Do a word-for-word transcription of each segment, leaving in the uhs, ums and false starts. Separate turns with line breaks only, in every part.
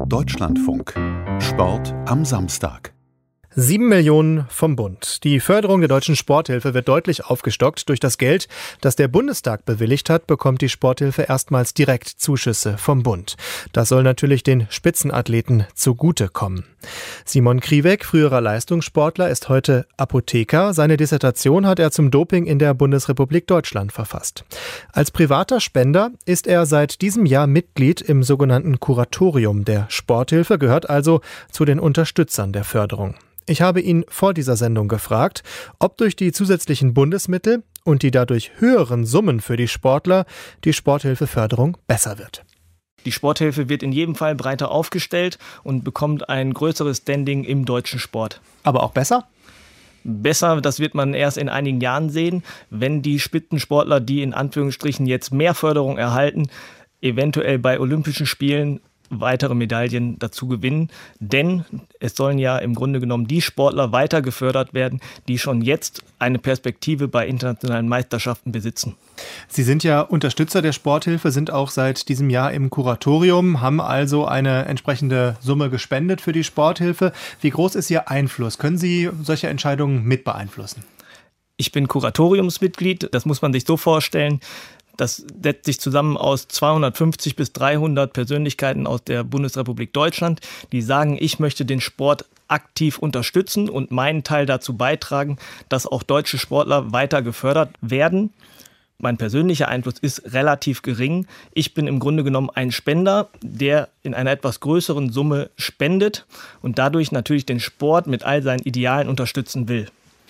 Deutschlandfunk. Sport am Samstag.
Sieben Millionen vom Bund. Die Förderung der deutschen Sporthilfe wird deutlich aufgestockt. Durch das Geld, das der Bundestag bewilligt hat, bekommt die Sporthilfe erstmals direkt Zuschüsse vom Bund. Das soll natürlich den Spitzenathleten zugutekommen. Simon Kriwek, früherer Leistungssportler, ist heute Apotheker. Seine Dissertation hat er zum Doping in der Bundesrepublik Deutschland verfasst. Als privater Spender ist er seit diesem Jahr Mitglied im sogenannten Kuratorium der Sporthilfe, gehört also zu den Unterstützern der Förderung. Ich habe ihn vor dieser Sendung gefragt, ob durch die zusätzlichen Bundesmittel und die dadurch höheren Summen für die Sportler die Sporthilfeförderung besser wird.
Die Sporthilfe wird in jedem Fall breiter aufgestellt und bekommt ein größeres Standing im deutschen Sport.
Aber auch besser?
Besser, das wird man erst in einigen Jahren sehen, wenn die Spitzensportler, die in Anführungsstrichen jetzt mehr Förderung erhalten, eventuell bei Olympischen Spielen weitere Medaillen dazu gewinnen. Denn es sollen ja im Grunde genommen die Sportler weiter gefördert werden, die schon jetzt eine Perspektive bei internationalen Meisterschaften besitzen.
Sie sind ja Unterstützer der Sporthilfe, sind auch seit diesem Jahr im Kuratorium, haben also eine entsprechende Summe gespendet für die Sporthilfe. Wie groß ist Ihr Einfluss? Können Sie solche Entscheidungen mit beeinflussen?
Ich bin Kuratoriumsmitglied. Das muss man sich so vorstellen. Das setzt sich zusammen aus zweihundertfünfzig bis dreihundert Persönlichkeiten aus der Bundesrepublik Deutschland, die sagen, ich möchte den Sport aktiv unterstützen und meinen Teil dazu beitragen, dass auch deutsche Sportler weiter gefördert werden. Mein persönlicher Einfluss ist relativ gering. Ich bin im Grunde genommen ein Spender, der in einer etwas größeren Summe spendet und dadurch natürlich den Sport mit all seinen Idealen unterstützen will.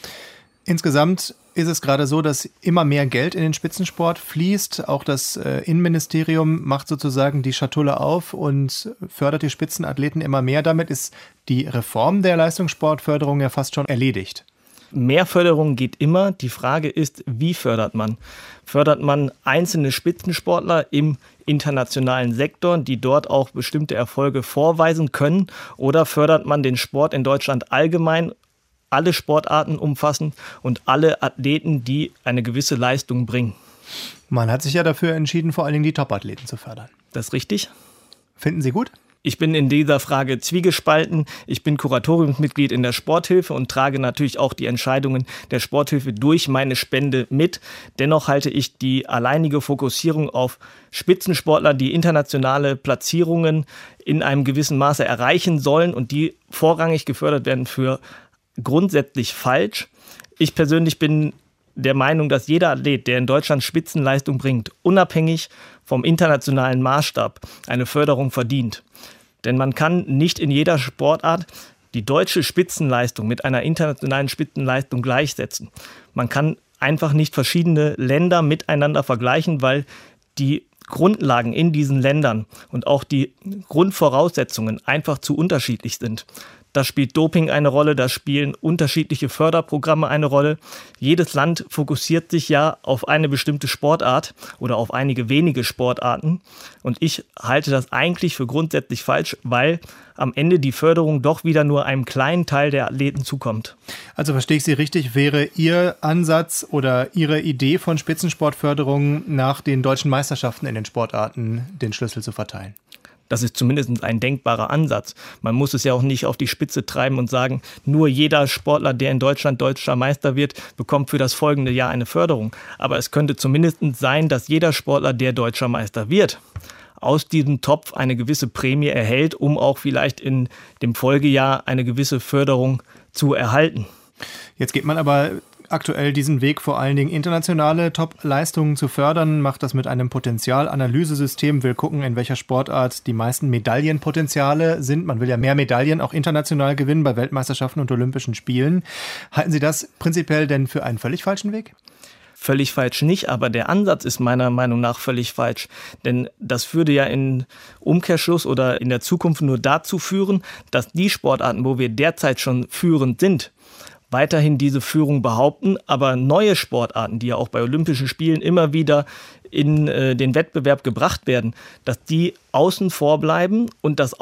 Insgesamt ist es gerade so, dass immer mehr Geld in den Spitzensport fließt. Auch das äh, Innenministerium macht sozusagen die Schatulle auf und fördert die Spitzenathleten immer mehr. Damit ist die Reform der Leistungssportförderung ja fast schon erledigt.
Mehr Förderung geht immer. Die Frage ist, wie fördert man? Fördert man einzelne Spitzensportler im internationalen Sektor, die dort auch bestimmte Erfolge vorweisen können? Oder fördert man den Sport in Deutschland allgemein, alle Sportarten umfassen und alle Athleten, die eine gewisse Leistung bringen?
Man hat sich ja dafür entschieden, vor allen Dingen die Top-Athleten zu fördern.
Das ist richtig.
Finden Sie gut?
Ich bin in dieser Frage zwiegespalten. Ich bin Kuratoriumsmitglied in der Sporthilfe und trage natürlich auch die Entscheidungen der Sporthilfe durch meine Spende mit. Dennoch halte ich die alleinige Fokussierung auf Spitzensportler, die internationale Platzierungen in einem gewissen Maße erreichen sollen und die vorrangig gefördert werden, für grundsätzlich falsch. Ich persönlich bin der Meinung, dass jeder Athlet, der in Deutschland Spitzenleistung bringt, unabhängig vom internationalen Maßstab eine Förderung verdient. Denn man kann nicht in jeder Sportart die deutsche Spitzenleistung mit einer internationalen Spitzenleistung gleichsetzen. Man kann einfach nicht verschiedene Länder miteinander vergleichen, weil die Grundlagen in diesen Ländern und auch die Grundvoraussetzungen einfach zu unterschiedlich sind. Da spielt Doping eine Rolle, da spielen unterschiedliche Förderprogramme eine Rolle. Jedes Land fokussiert sich ja auf eine bestimmte Sportart oder auf einige wenige Sportarten. Und ich halte das eigentlich für grundsätzlich falsch, weil am Ende die Förderung doch wieder nur einem kleinen Teil der Athleten zukommt.
Also verstehe ich Sie richtig, wäre Ihr Ansatz oder Ihre Idee von Spitzensportförderung nach den deutschen Meisterschaften in den Sportarten den Schlüssel zu verteilen?
Das ist zumindest ein denkbarer Ansatz. Man muss es ja auch nicht auf die Spitze treiben und sagen, nur jeder Sportler, der in Deutschland deutscher Meister wird, bekommt für das folgende Jahr eine Förderung. Aber es könnte zumindest sein, dass jeder Sportler, der deutscher Meister wird, aus diesem Topf eine gewisse Prämie erhält, um auch vielleicht in dem Folgejahr eine gewisse Förderung zu erhalten.
Jetzt geht man aber aktuell diesen Weg, vor allen Dingen internationale Top-Leistungen zu fördern, macht das mit einem Potenzialanalysesystem, will gucken, in welcher Sportart die meisten Medaillenpotenziale sind. Man will ja mehr Medaillen auch international gewinnen bei Weltmeisterschaften und Olympischen Spielen. Halten Sie das prinzipiell denn für einen völlig falschen Weg?
Völlig falsch nicht, aber der Ansatz ist meiner Meinung nach völlig falsch. Denn das würde ja in Umkehrschluss oder in der Zukunft nur dazu führen, dass die Sportarten, wo wir derzeit schon führend sind, weiterhin diese Führung behaupten, aber neue Sportarten, die ja auch bei Olympischen Spielen immer wieder in äh, den Wettbewerb gebracht werden, dass die außen vor bleiben und dass auch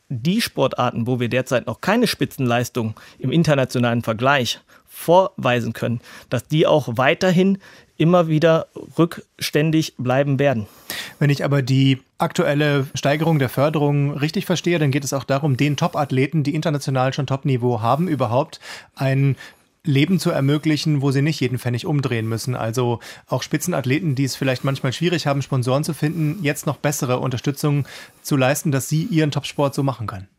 die Sportarten, wo wir derzeit noch keine Spitzenleistung im internationalen Vergleich vorweisen können, dass die auch weiterhin immer wieder rückständig bleiben werden.
Wenn ich aber die aktuelle Steigerung der Förderung richtig verstehe, dann geht es auch darum, den Top-Athleten, die international schon Top-Niveau haben, überhaupt ein Leben zu ermöglichen, wo sie nicht jeden Pfennig umdrehen müssen. Also auch Spitzenathleten, die es vielleicht manchmal schwierig haben, Sponsoren zu finden, jetzt noch bessere Unterstützung zu leisten, dass sie ihren Topsport so machen können.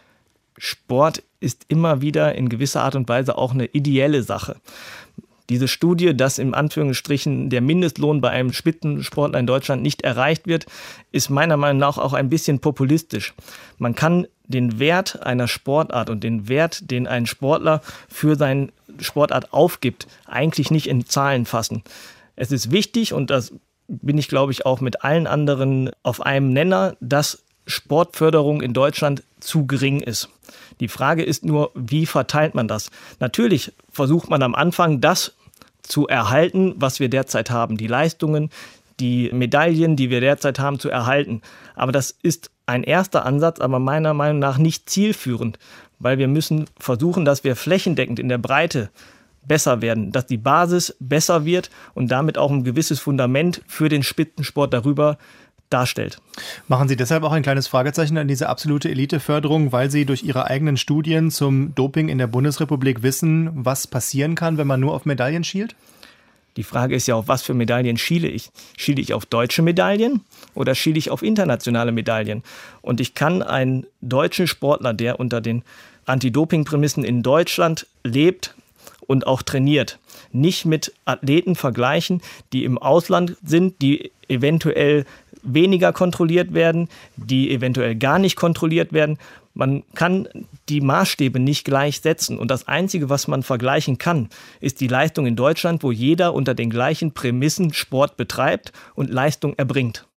Sport ist immer wieder in gewisser Art und Weise auch eine ideelle Sache. Diese Studie, dass im Anführungsstrichen der Mindestlohn bei einem Spitzensportler in Deutschland nicht erreicht wird, ist meiner Meinung nach auch ein bisschen populistisch. Man kann den Wert einer Sportart und den Wert, den ein Sportler für seine Sportart aufgibt, eigentlich nicht in Zahlen fassen. Es ist wichtig, und das bin ich, glaube ich, auch mit allen anderen auf einem Nenner, dass Sportförderung in Deutschland zu gering ist. Die Frage ist nur, wie verteilt man das? Natürlich versucht man am Anfang, das zu erhalten, was wir derzeit haben. Die Leistungen, die Medaillen, die wir derzeit haben, zu erhalten. Aber das ist ein erster Ansatz, aber meiner Meinung nach nicht zielführend, weil wir müssen versuchen, dass wir flächendeckend in der Breite besser werden, dass die Basis besser wird und damit auch ein gewisses Fundament für den Spitzensport darüber darstellt.
Machen Sie deshalb auch ein kleines Fragezeichen an diese absolute Eliteförderung, weil Sie durch Ihre eigenen Studien zum Doping in der Bundesrepublik wissen, was passieren kann, wenn man nur auf Medaillen schielt?
Die Frage ist ja, auf was für Medaillen schiele ich? Schiele ich auf deutsche Medaillen oder schiele ich auf internationale Medaillen? Und ich kann einen deutschen Sportler, der unter den Anti-Doping-Prämissen in Deutschland lebt und auch trainiert, nicht mit Athleten vergleichen, die im Ausland sind, die eventuell weniger kontrolliert werden, die eventuell gar nicht kontrolliert werden. Man kann die Maßstäbe nicht gleich setzen. Und das Einzige, was man vergleichen kann, ist die Leistung in Deutschland, wo jeder unter den gleichen Prämissen Sport betreibt und Leistung erbringt.